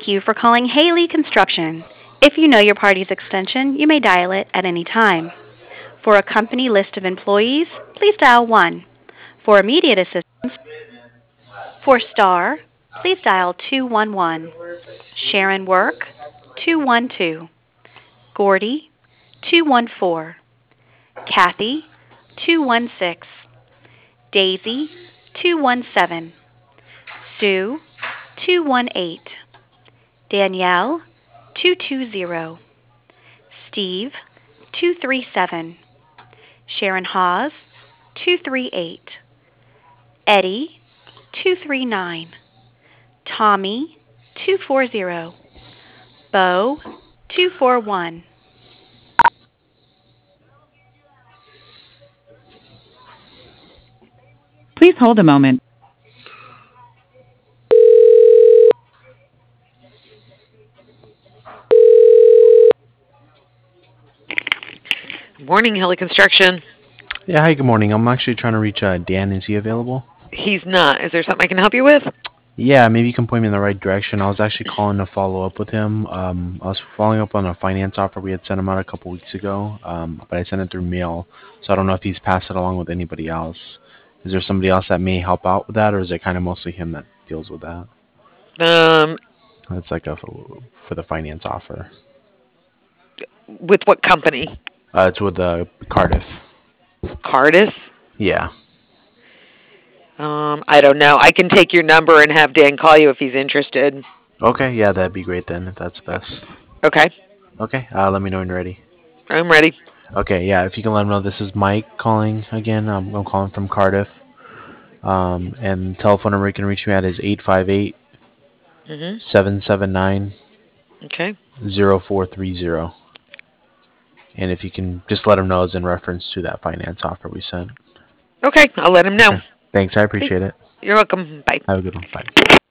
Thank you for calling Haley Construction. If you know your party's extension, you may dial it at any time. For a company list of employees, please dial 1. For immediate assistance, for Star, please dial 211. Sharon Work, 212. Gordy, 214. Kathy, 216. Daisy, 217. Sue, 218. Danielle, 220. Steve, 237. Sharon Hawes, 238. Eddie, 239. Tommy, 240. Bo, 241. Please hold a moment. Morning, Heli Construction. Yeah, hi, good morning. I'm actually trying to reach Dan. Is he available? He's not. Is there something I can help you with? Yeah, maybe you can point me in the right direction. I was actually calling to follow up with him. I was following up on a finance offer we had sent him out a couple weeks ago, but I sent it through mail, so I don't know if he's passed it along with anybody else. Is there somebody else that may help out with that, or is it kind of mostly him that deals with that? It's like for the finance offer. With what company? It's with Cardiff. Cardiff? Yeah. I don't know. I can take your number and have Dan call you if he's interested. Okay, yeah, that'd be great then, if that's best. Okay. Okay, let me know when you're ready. I'm ready. Okay, yeah, if you can let him know, this is Mike calling again. I'm calling from Cardiff. And the telephone number you can reach me at is 858 779 Okay. 0430. And if you can just let him know it's in reference to that finance offer we sent. Okay, I'll let him know. Okay. Thanks, I appreciate it. You're welcome. Bye. Have a good one. Bye.